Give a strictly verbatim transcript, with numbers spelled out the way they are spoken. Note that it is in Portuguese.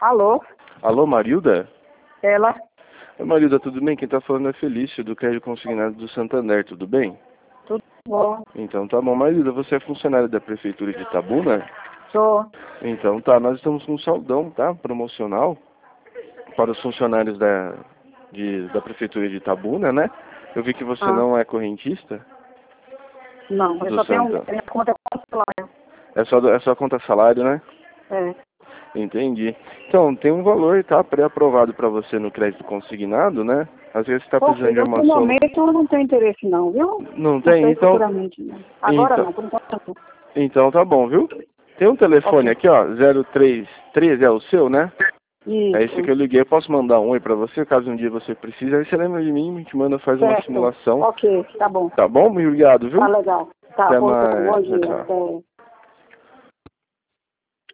Alô? Alô, Marilda? Ela? Oi, Marilda, tudo bem? Quem tá falando é Felício, do Crédito Consignado do Santander, tudo bem? Tudo bom? Então tá bom. Marilda, você é funcionária da Prefeitura de Itabuna? Sou. Então tá, nós estamos com um saldão, tá? Promocional para os funcionários da, de, da Prefeitura de Itabuna, né? Eu vi que você Ah, não é correntista não, eu do só tenho Santa. minha conta celular. É só, do- é só conta salário, né? É. Entendi. Então, tem um valor, tá? Pré-aprovado para você no crédito consignado, né? Às vezes você está Ô, precisando de filho, uma no solução. momento eu não tenho interesse não, viu? Não Não tem? sei Então, futuramente não. Agora então, não, por enquanto não. então tá bom, viu? Tem um telefone Ok. aqui, ó, zero três treze, é o seu, né? É esse que Isso. eu liguei. Eu posso mandar um oi pra você, caso um dia você precise. Aí você lembra de mim, me te manda, faz uma Certo. simulação. Ok, tá bom. Tá bom? Muito obrigado, Tá viu? legal. Tá, Até bom, bom mais. Tchau, dia. tchau. Até.